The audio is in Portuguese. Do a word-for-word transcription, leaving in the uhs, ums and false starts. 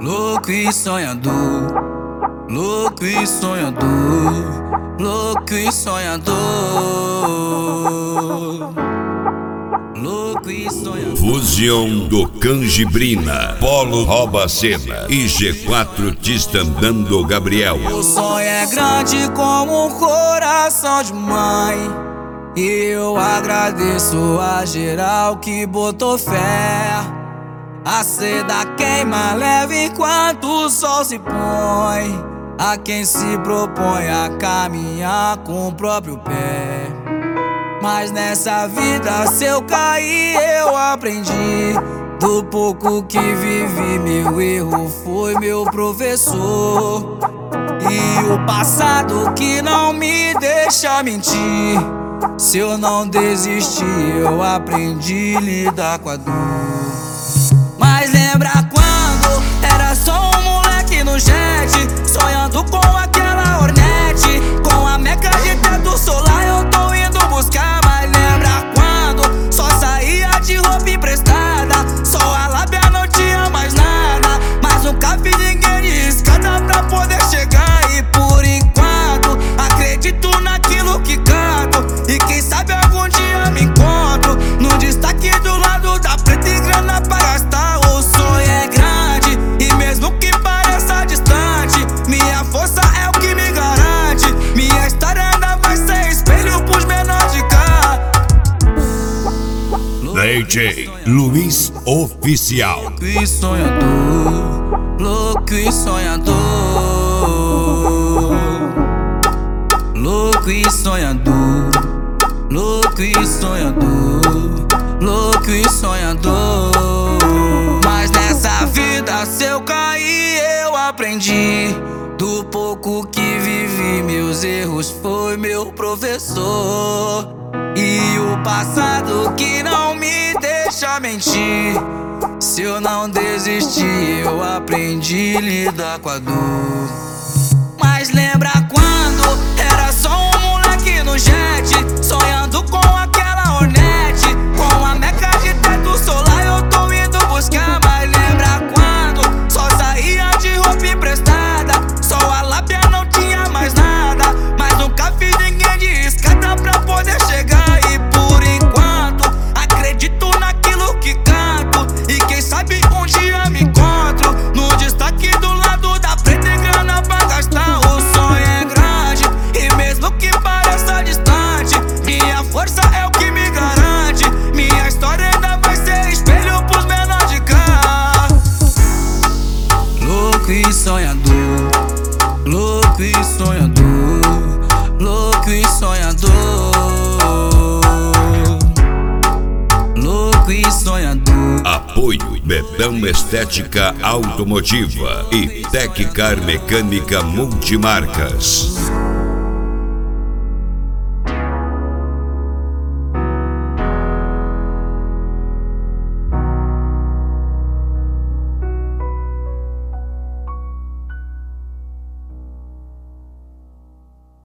Louco e sonhador, louco e sonhador, louco e sonhador, louco e sonhador. Fusion do Canjibrina, Polo rouba a cena e G quatro Tistandando Gabriel. O sonho é grande como um coração de mãe, e eu agradeço a geral que botou fé. A seda queima leve enquanto o sol se põe, a quem se propõe a caminhar com o próprio pé. Mas nessa vida, se eu cair, eu aprendi. Do pouco que vivi, meu erro foi meu professor. E o passado que não me deixa mentir. Se eu não desistir, eu aprendi a lidar com a dor. Mas lembra quando era só um moleque no jet, sonhando com aquela Hornet, com a meca de teto solar eu tô indo buscar. Mas lembra quando só saía de roupa emprestada, só a lábia não tinha mais nada, mas nunca vi ninguém de escada pra poder chegar. E por enquanto acredito naquilo que canto, e quem sabe algum dia me encontro no destaque do lado da preta e grana pra gastar. O sonho é grande e mesmo que pareça distante, minha força é o que me garante. Minha história ainda vai ser espelho pros menores de cá. D J Luiz Oficial. Louco e sonhador, louco e sonhador, louco e sonhador, louco e sonhador, louco e sonhador. Mas nessa vida, se eu cair, eu aprendi. Do pouco que vivi, meus erros foi meu professor. E o passado que não me deixa mentir. Se eu não desistir, eu aprendi a lidar com a dor. Mas lembra quando era só um moleque no jet, sonhando com aquela Hornet, com a meca de teto solar eu tô indo buscar. Mas lembra quando só saía de roupa emprestada, só a lábia não tinha mais nada, mas nunca vi ninguém de escada pra poder chegar. E por enquanto acredito naquilo que canto, e quem sabe um dia me encontro no destaque do lado da preta e grana pra gastar. O sonho é grande e mesmo que pareça distante, minha força é o que me garante. Minha história ainda vai ser espelho pros menores de cá. Louco e sonhador, louco e sonhador, louco e sonhador, louco e sonhador. Apoio Betão Estética Automotiva e Teccar Mecânica Multimarcas.